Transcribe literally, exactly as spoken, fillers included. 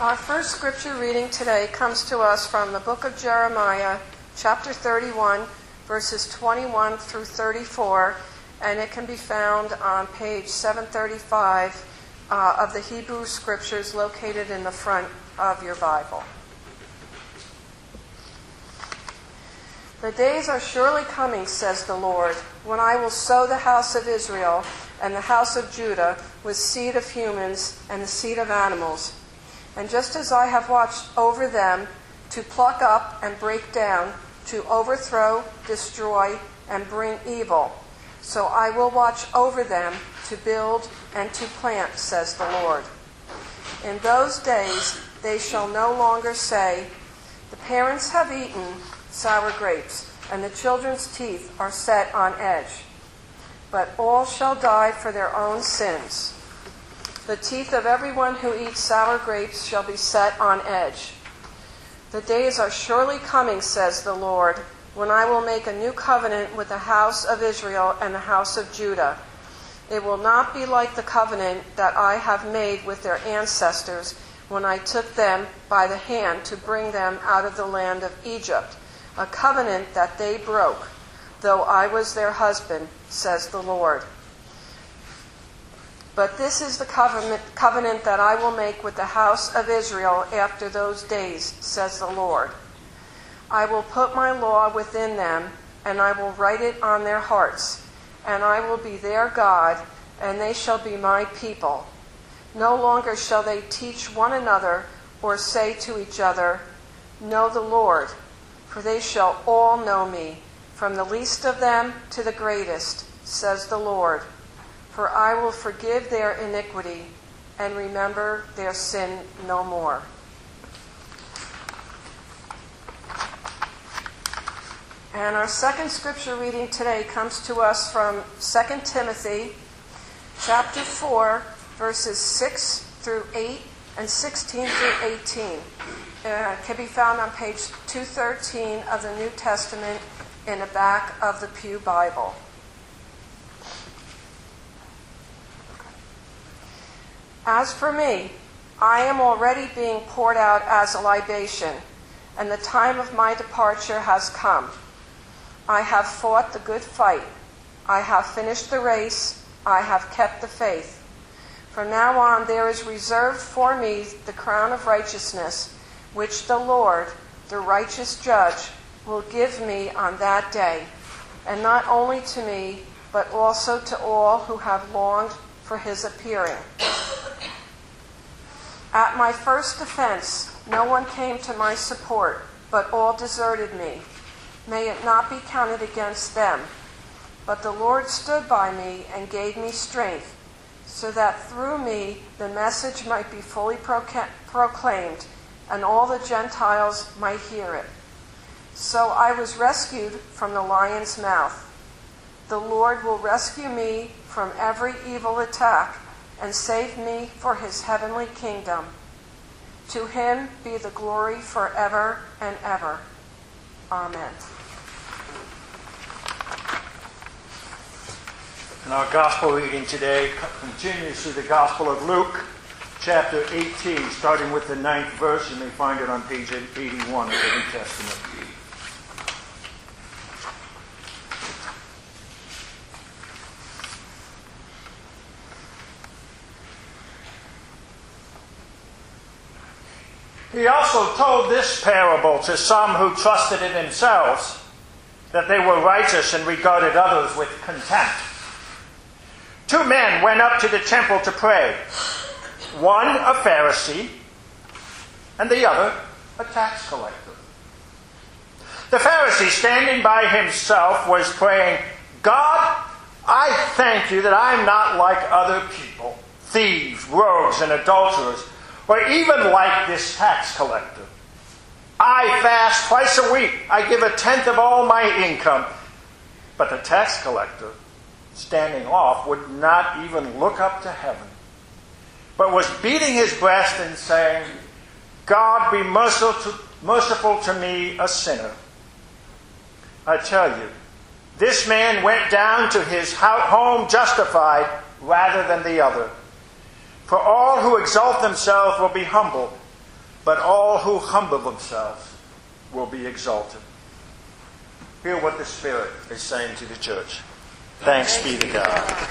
Our first scripture reading today comes to us from the book of Jeremiah, chapter thirty-one, verses twenty-one through thirty-four, and it can be found on page seven thirty-five uh, of the Hebrew Scriptures located in the front of your Bible. The days are surely coming, says the Lord, when I will sow the house of Israel and the house of Judah with seed of humans and the seed of animals. And just as I have watched over them to pluck up and break down, to overthrow, destroy, and bring evil, so I will watch over them to build and to plant, says the Lord. In those days they shall no longer say, the parents have eaten sour grapes, and the children's teeth are set on edge. But all shall die for their own sins. The teeth of everyone who eats sour grapes shall be set on edge. The days are surely coming, says the Lord, when I will make a new covenant with the house of Israel and the house of Judah. It will not be like the covenant that I have made with their ancestors when I took them by the hand to bring them out of the land of Egypt, a covenant that they broke, though I was their husband, says the Lord. But this is the covenant, covenant that I will make with the house of Israel after those days, says the Lord. I will put my law within them, and I will write it on their hearts, and I will be their God, and they shall be my people. No longer shall they teach one another or say to each other, know the Lord, for they shall all know me, from the least of them to the greatest, says the Lord. For I will forgive their iniquity and remember their sin no more. And our second scripture reading today comes to us from Second Timothy chapter four, verses six through eight and sixteen through eighteen. Uh, it can be found on page two thirteen of the New Testament in the back of the Pew Bible. As for me, I am already being poured out as a libation, and the time of my departure has come. I have fought the good fight. I have finished the race. I have kept the faith. From now on there is reserved for me the crown of righteousness, which the Lord, the righteous judge, will give me on that day, and not only to me, but also to all who have longed for his appearing. At my first defense, no one came to my support, but all deserted me. May it not be counted against them. But the Lord stood by me and gave me strength, so that through me the message might be fully proca- proclaimed, and all the Gentiles might hear it. So I was rescued from the lion's mouth. The Lord will rescue me from every evil attack and save me for his heavenly kingdom. To him be the glory forever and ever. Amen. And our gospel reading today continues through the Gospel of Luke, chapter eighteen, starting with the ninth verse. You may find it on page eighty-one of the New Testament. He also told this parable to some who trusted in themselves that they were righteous and regarded others with contempt. Two men went up to the temple to pray, one a Pharisee and the other a tax collector. The Pharisee, standing by himself, was praying, God, I thank you that I'm not like other people, thieves, rogues, and adulterers, or even like this tax collector. I fast twice a week. I give a tenth of all my income. But the tax collector, standing off, would not even look up to heaven, but was beating his breast and saying, God, be merciful to, merciful to me, a sinner. I tell you, this man went down to his home justified rather than the other. For all who exalt themselves will be humbled, but all who humble themselves will be exalted. Hear what the Spirit is saying to the church. Thanks be to God.